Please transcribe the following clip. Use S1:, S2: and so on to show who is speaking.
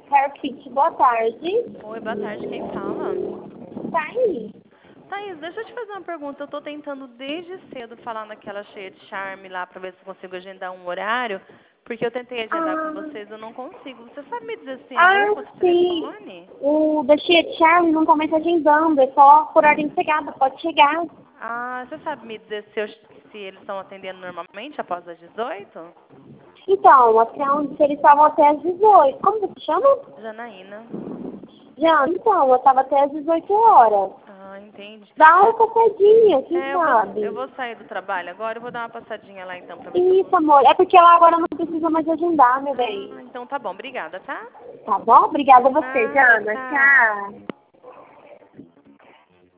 S1: Perfect, boa tarde.
S2: Oi, boa tarde, quem fala?
S1: Tá aí.
S2: Thaís, deixa eu te fazer uma pergunta. Eu tô tentando desde cedo falar naquela cheia de charme lá pra ver se eu consigo agendar um horário, porque eu tentei agendar com vocês, eu não consigo. Você sabe me dizer se tem algum outro
S1: Sim.
S2: telefone?
S1: O da Tia Charlie não começa agendando, é só por ordem chegada, pode chegar.
S2: Ah, você sabe me dizer se eles estão atendendo normalmente após as 18?
S1: Então, até onde eles estavam até às 18. Como você chama?
S2: Janaína.
S1: Já, então, eu estava até às 18 horas.
S2: Ah, entendi.
S1: Dá uma passadinha, quem sabe?
S2: Eu vou sair do trabalho agora, eu vou dar uma passadinha lá então pra ver se eu
S1: Isso,
S2: consigo.
S1: amor. É porque ela agora não precisa mais agendar, meu bem.
S2: Ah, então tá bom, obrigada, tá?
S1: Tá bom? Obrigada a você,
S2: Nada,
S1: Jana.
S2: tchau.
S1: Tchau.